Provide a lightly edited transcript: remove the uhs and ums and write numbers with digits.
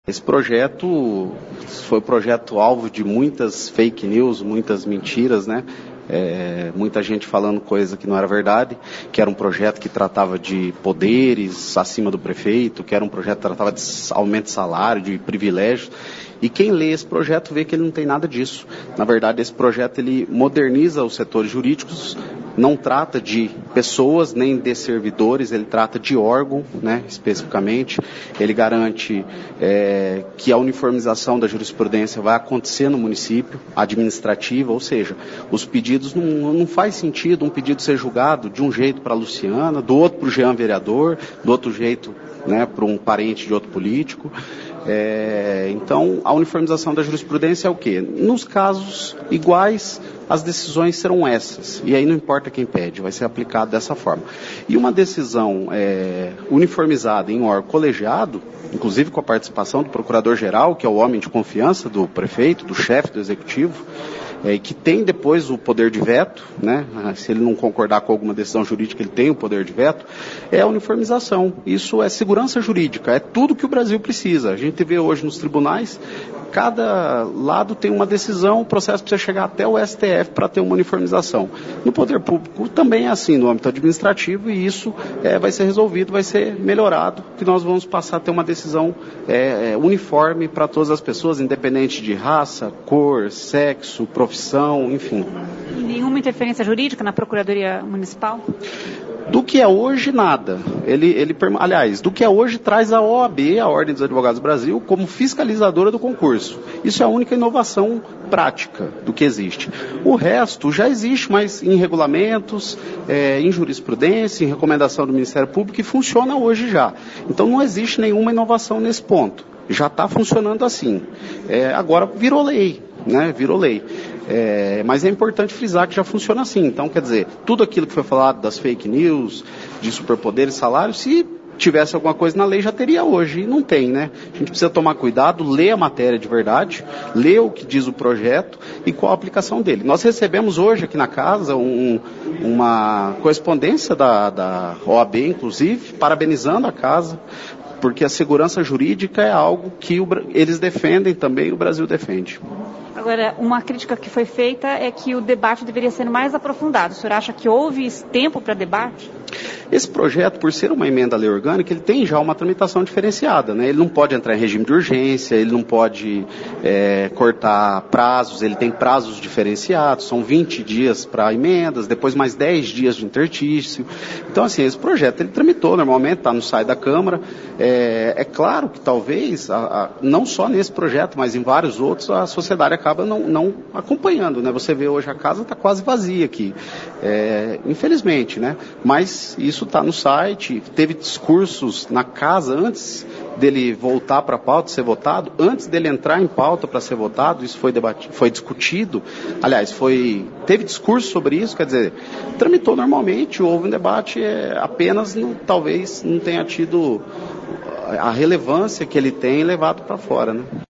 Esse projeto foi o projeto alvo de muitas fake news, muitas mentiras, né? Muita gente falando coisa que não era verdade, que era um projeto que tratava de poderes acima do prefeito, que era um projeto que tratava de aumento de salário, de privilégios. E quem lê esse projeto vê que ele não tem nada disso. Na verdade, esse projeto ele moderniza os setores jurídicos, não trata de pessoas nem de servidores, ele trata de órgão, né, especificamente. Ele garante que a uniformização da jurisprudência vai acontecer no município, administrativa, ou seja, os pedidos não faz sentido um pedido ser julgado de um jeito para a Luciana, do outro para o Jean vereador, do outro jeito, né, para um parente de outro político. Então, a uniformização da jurisprudência é o quê? Nos casos iguais, as decisões serão essas. E aí não importa quem pede, vai ser aplicado dessa forma. E uma decisão uniformizada em órgão colegiado, inclusive com a participação do procurador-geral, que é o homem de confiança do prefeito, do chefe do executivo, que tem depois o poder de veto, né? Se ele não concordar com alguma decisão jurídica, ele tem o poder de veto, é a uniformização. Isso é segurança jurídica, é tudo que o Brasil precisa. A gente vê hoje nos tribunais, cada lado tem uma decisão, o processo precisa chegar até o STF para ter uma uniformização. No poder público também é assim, no âmbito administrativo, e isso vai ser resolvido, vai ser melhorado, que nós vamos passar a ter uma decisão uniforme para todas as pessoas, independente de raça, cor, sexo, profissão, enfim. E nenhuma interferência jurídica na Procuradoria Municipal? Do que é hoje, nada. Aliás, do que é hoje traz a OAB, a Ordem dos Advogados do Brasil, como fiscalizadora do concurso. Isso é a única inovação prática do que existe. O resto já existe, mas em regulamentos, em jurisprudência, em recomendação do Ministério Público, e funciona hoje já. Então não existe nenhuma inovação nesse ponto. Já está funcionando assim. Agora virou lei, né? Virou lei. Mas é importante frisar que já funciona assim. Então, quer dizer, tudo aquilo que foi falado das fake news, de superpoderes, salários, se tivesse alguma coisa na lei já teria hoje, e não tem, né? A gente precisa tomar cuidado, ler a matéria de verdade, ler o que diz o projeto e qual a aplicação dele. Nós recebemos hoje aqui na casa uma correspondência da OAB, inclusive, parabenizando a casa, porque a segurança jurídica é algo que eles defendem também e o Brasil defende. Agora, uma crítica que foi feita é que o debate deveria ser mais aprofundado. O senhor acha que houve tempo para debate? Esse projeto, por ser uma emenda à lei orgânica, ele tem já uma tramitação diferenciada, né? Ele não pode entrar em regime de urgência, ele não pode cortar prazos, ele tem prazos diferenciados, são 20 dias para emendas, depois mais 10 dias de interstício. Então, assim, esse projeto ele tramitou normalmente, está no site da Câmara. É claro que talvez, não só nesse projeto, mas em vários outros, a sociedade acaba não acompanhando, né? Você vê hoje a casa está quase vazia aqui, infelizmente, né? Mas isso está no site, teve discursos na casa antes dele voltar para a pauta, ser votado, antes dele entrar em pauta para ser votado, isso foi debatido, foi discutido, aliás, teve discurso sobre isso, quer dizer, tramitou normalmente, houve um debate, apenas talvez não tenha tido a relevância que ele tem levado para fora, né?